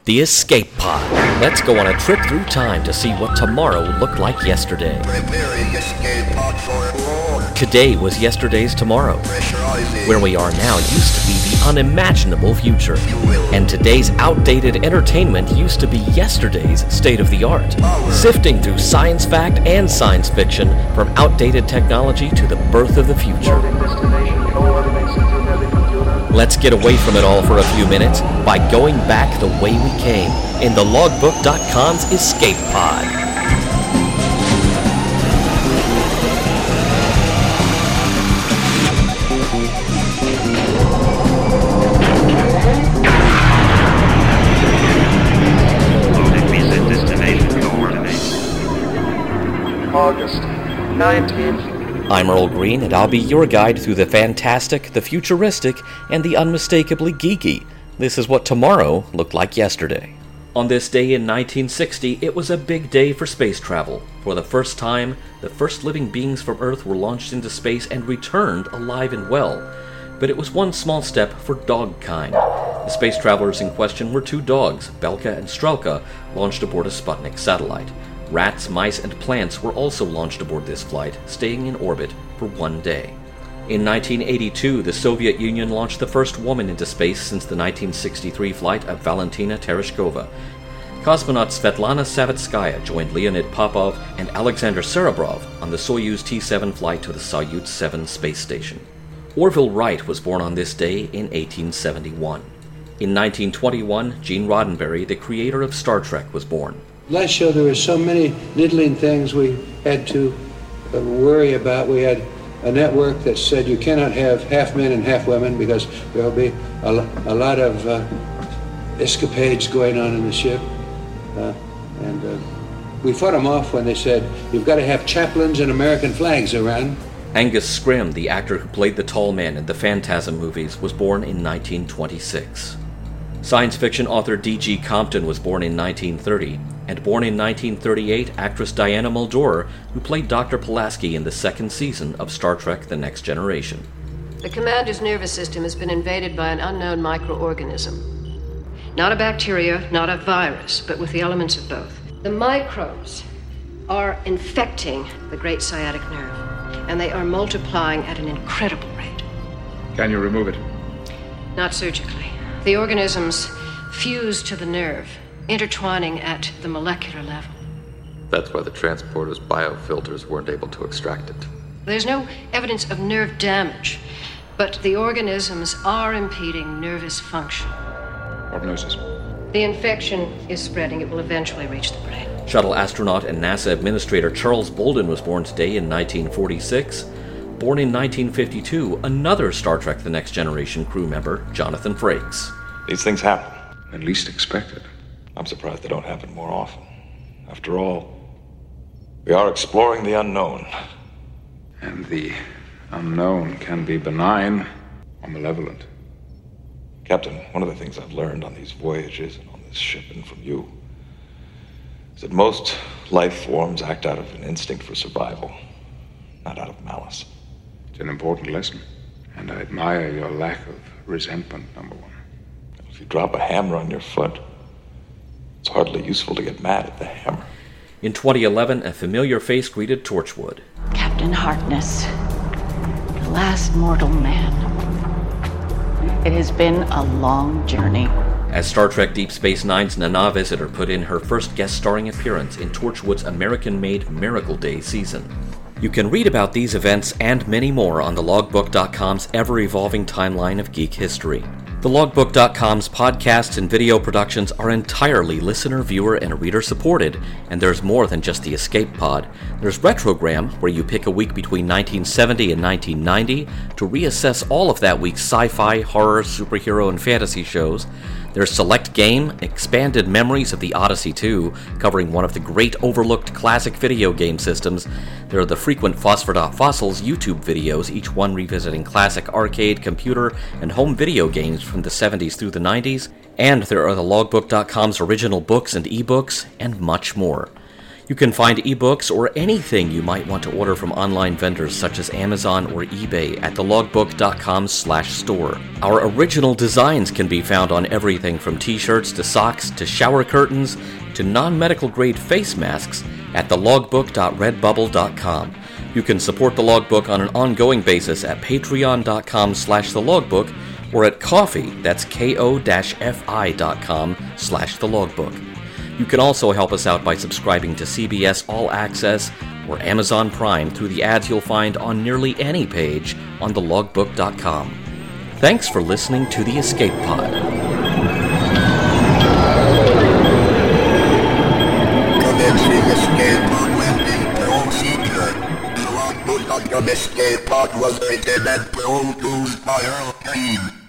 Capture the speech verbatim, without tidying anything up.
The Escape Pod. Let's go on a trip through time to see what tomorrow looked like yesterday. Preparing escape pod for launch. Today was yesterday's tomorrow. Pressurizing. Where we are now used to be the unimaginable future. And today's outdated entertainment used to be yesterday's state-of-the-art. Sifting through science fact and science fiction, from outdated technology to the birth of the future. Let's get away from it all for a few minutes by going back the way we came in the logbook dot com's Escape Pod. August nineteenth. I'm Earl Green, and I'll be your guide through the fantastic, the futuristic, and the unmistakably geeky. This is what tomorrow looked like yesterday. On this day in nineteen sixty, it was a big day for space travel. For the first time, the first living beings from Earth were launched into space and returned alive and well. But it was one small step for dogkind. The space travelers in question were two dogs, Belka and Strelka, launched aboard a Sputnik satellite. Rats, mice, and plants were also launched aboard this flight, staying in orbit for one day. In nineteen eighty-two, the Soviet Union launched the first woman into space since the nineteen sixty-three flight of Valentina Tereshkova. Cosmonaut Svetlana Savitskaya joined Leonid Popov and Alexander Serebrov on the Soyuz T seven flight to the Soyuz seven space station. Orville Wright was born on this day in eighteen seventy-one. In nineteen twenty-one, Gene Roddenberry, the creator of Star Trek, was born. Last show, there were so many niggling things we had to uh, worry about. We had a network that said you cannot have half men and half women because there will be a, a lot of uh, escapades going on in the ship. Uh, and uh, we fought them off when they said, you've got to have chaplains and American flags around. Angus Scrimm, the actor who played the tall man in the Phantasm movies, was born in nineteen twenty-six. Science fiction author D G Compton was born in nineteen thirty, and born in nineteen thirty-eight, actress Diana Muldaur, who played Doctor Pulaski in the second season of Star Trek The Next Generation. The commander's nervous system has been invaded by an unknown microorganism. Not a bacteria, not a virus, but with the elements of both. The microbes are infecting the great sciatic nerve, and they are multiplying at an incredible rate. Can you remove it? Not surgically. The organisms fuse to the nerve, intertwining at the molecular level. That's why the transporter's biofilters weren't able to extract it. There's no evidence of nerve damage, but the organisms are impeding nervous function. Prognosis. The infection is spreading. It will eventually reach the brain. Shuttle astronaut and NASA administrator Charles Bolden was born today in nineteen forty-six. Born in nineteen fifty-two, another Star Trek The Next Generation crew member, Jonathan Frakes. These things happen. At least expected. I'm surprised they don't happen more often. After all, we are exploring the unknown. And the unknown can be benign or malevolent. Captain, one of the things I've learned on these voyages and on this ship and from you is that most life forms act out of an instinct for survival, not out of malice. It's an important lesson, and I admire your lack of resentment, number one. If you drop a hammer on your foot, it's hardly useful to get mad at the hammer. In twenty eleven, a familiar face greeted Torchwood. Captain Harkness, the last mortal man. It has been a long journey. As Star Trek Deep Space Nine's Nana Visitor put in her first guest starring appearance in Torchwood's American-made Miracle Day season. You can read about these events and many more on the logbook dot com's ever-evolving timeline of geek history. The logbook dot com's podcasts and video productions are entirely listener, viewer, and reader supported, and there's more than just the Escape Pod. There's Retrogram, where you pick a week between nineteen seventy and nineteen ninety to reassess all of that week's sci-fi, horror, superhero, and fantasy shows. There's Select Game, Expanded Memories of the Odyssey two, covering one of the great overlooked classic video game systems. There are the frequent Phosphor.Fossils YouTube videos, each one revisiting classic arcade, computer, and home video games from the seventies through the nineties. And there are the logbook dot com's original books and ebooks, and much more. You can find ebooks or anything you might want to order from online vendors such as Amazon or eBay at thelogbook dot com slash store. Our original designs can be found on everything from t-shirts to socks to shower curtains to non-medical grade face masks at thelogbook dot redbubble dot com. You can support The Logbook on an ongoing basis at patreon dot com slash thelogbook or at Ko-fi, that's ko-fi dot com slash thelogbook. You can also help us out by subscribing to C B S All Access or Amazon Prime through the ads you'll find on nearly any page on the logbook dot com. Thanks for listening to The Escape Pod. Commencing escape pod landing procedure. The logbook dot com escape pod was written and produced by Earl Kane.